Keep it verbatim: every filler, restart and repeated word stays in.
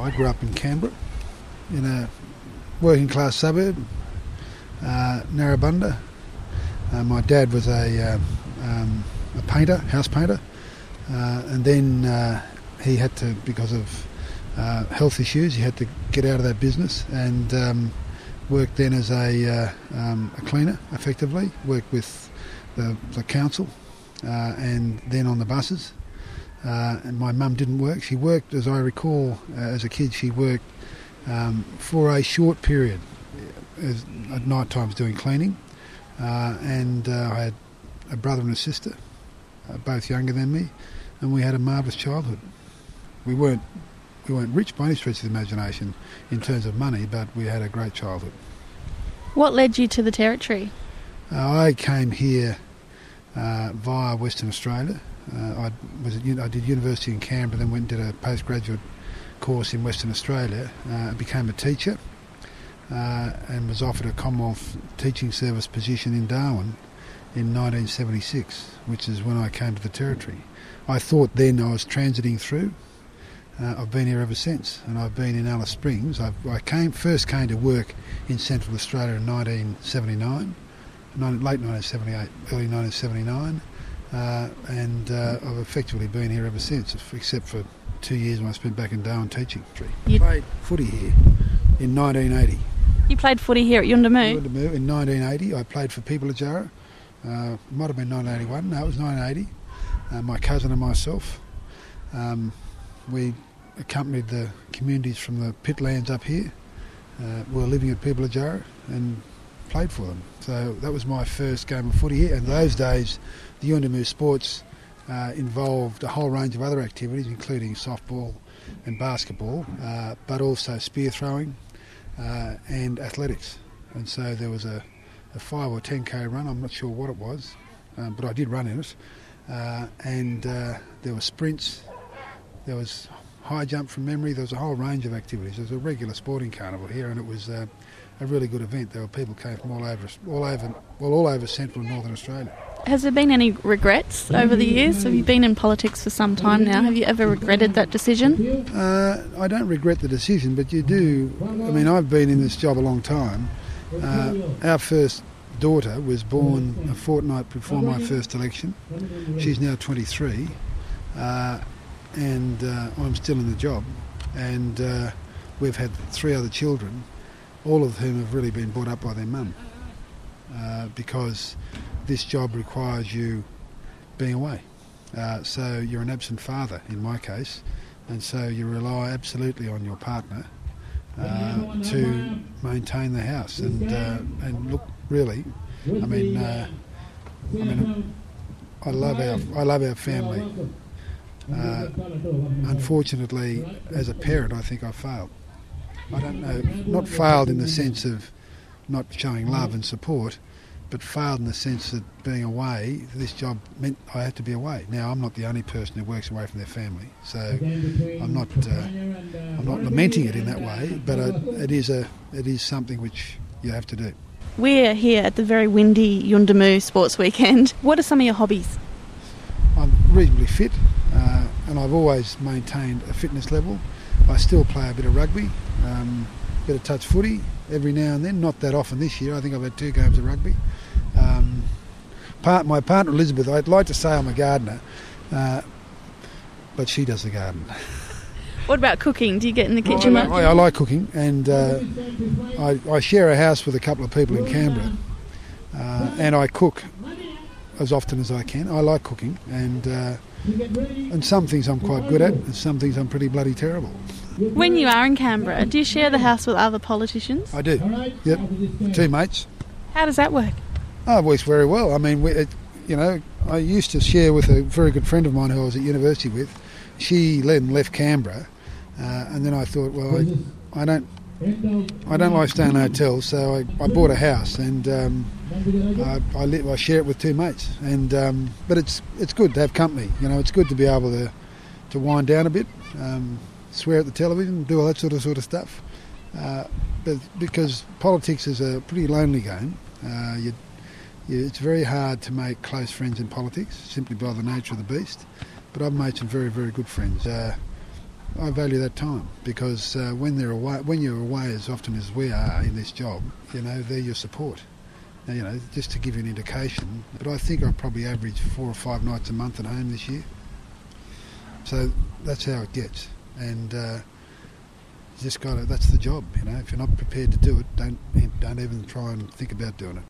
I grew up in Canberra, in a working class suburb, uh, Narrabundah. Uh, my dad was a, uh, um, a painter, house painter, uh, and then uh, he had to, because of uh, health issues, he had to get out of that business and um, worked then as a, uh, um, a cleaner, effectively, worked with the, the council uh, and then on the buses. Uh, and my mum didn't work. She worked, as I recall, uh, as a kid, she worked um, for a short period as, at night times doing cleaning. Uh, and uh, I had a brother and a sister, uh, both younger than me, and we had a marvellous childhood. We weren't we weren't rich by any stretch of the imagination in terms of money, but we had a great childhood. What led you to the Territory? Uh, I came here uh, via Western Australia. Uh, I was at, I did university in Canberra, then went and did a postgraduate course in Western Australia. Uh, became a teacher uh, and was offered a Commonwealth Teaching Service position in Darwin in nineteen seventy-six, which is when I came to the Territory. I thought then I was transiting through. Uh, I've been here ever since, and I've been in Alice Springs. I've, I came first came to work in Central Australia in nineteen seventy-nine, late nineteen seventy-eight, early nineteen seventy-nine. Uh, and uh, I've effectively been here ever since, except for two years when I spent back in Darwin teaching. I played footy here in nineteen eighty. You played footy here at Yuendumu? Yuendumu in nineteen eighty. I played for Peopleajara. Uh, it might have been nineteen eighty-one. No, it was nineteen eighty. Uh, my cousin and myself. Um, we accompanied the communities from the pitlands up here. Uh, we were living at Peopleajara and played for them. So that was my first game of footy here. And those days, the Yuendumu sports uh, involved a whole range of other activities, including softball and basketball, uh, but also spear throwing uh, and athletics. And so there was a, a five or ten k run, I'm not sure what it was, um, but I did run in it. Uh, and uh, there were sprints, there was high jump from memory, there was a whole range of activities. There was a regular sporting carnival here, and it was uh, a really good event. There were people came from all over, all over, well, all over Central and Northern Australia. Has there been any regrets over the years? Have you been in politics for some time now? Have you ever regretted that decision? Uh, I don't regret the decision, but you do. I mean, I've been in this job a long time. Uh, our first daughter was born a fortnight before my first election. She's now twenty-three, uh, and uh, I'm still in the job. And uh, we've had three other children, all of whom have really been brought up by their mum, uh, because this job requires you being away. Uh, so you're an absent father in my case, and so you rely absolutely on your partner uh, to maintain the house. And uh, and look, really, I mean, uh, I mean, I love our I love our family. Uh, unfortunately, as a parent, I think I failed. I don't know, not failed in the sense of not showing love and support, but failed in the sense that being away, this job meant I had to be away. Now, I'm not the only person who works away from their family, so I'm not uh, I'm not lamenting it in that way, but it, it is a it is something which you have to do. We're here at the very windy Yuendumu Sports Weekend. What are some of your hobbies? I'm reasonably fit, uh, and I've always maintained a fitness level. I still play a bit of rugby, um, a bit of touch footy every now and then, not that often this year. I think I've had two games of rugby. Um, part, my partner Elizabeth, I'd like to say I'm a gardener, uh, but she does the garden. What about cooking? Do you get in the kitchen much? I, I, I like cooking, and uh, I, I share a house with a couple of people in Canberra, uh, and I cook as often as I can. I like cooking, and uh, and some things I'm quite good at, and some things I'm pretty bloody terrible. When you are in Canberra, do you share the house with other politicians? I do, yep, two mates. How does that work? Oh, it works very well. I mean, we, it, you know, I used to share with a very good friend of mine who I was at university with. She then left Canberra, uh, and then I thought, well, I, I don't I don't like staying in hotels, so I, I bought a house, and um, I, I, live, I share it with two mates. And um, but it's it's good to have company. You know, it's good to be able to to wind down a bit, um, swear at the television, do all that sort of sort of stuff. Uh, but because politics is a pretty lonely game, uh, you, you, it's very hard to make close friends in politics simply by the nature of the beast. But I've made some very very good friends. Uh, I value that time because uh, when they're away, when you're away as often as we are in this job, you know, they're your support. Now, you know, just to give you an indication, but I think I probably averaged four or five nights a month at home this year. So that's how it gets, and uh, you just got to. That's the job, you know. If you're not prepared to do it, don't don't even try and think about doing it.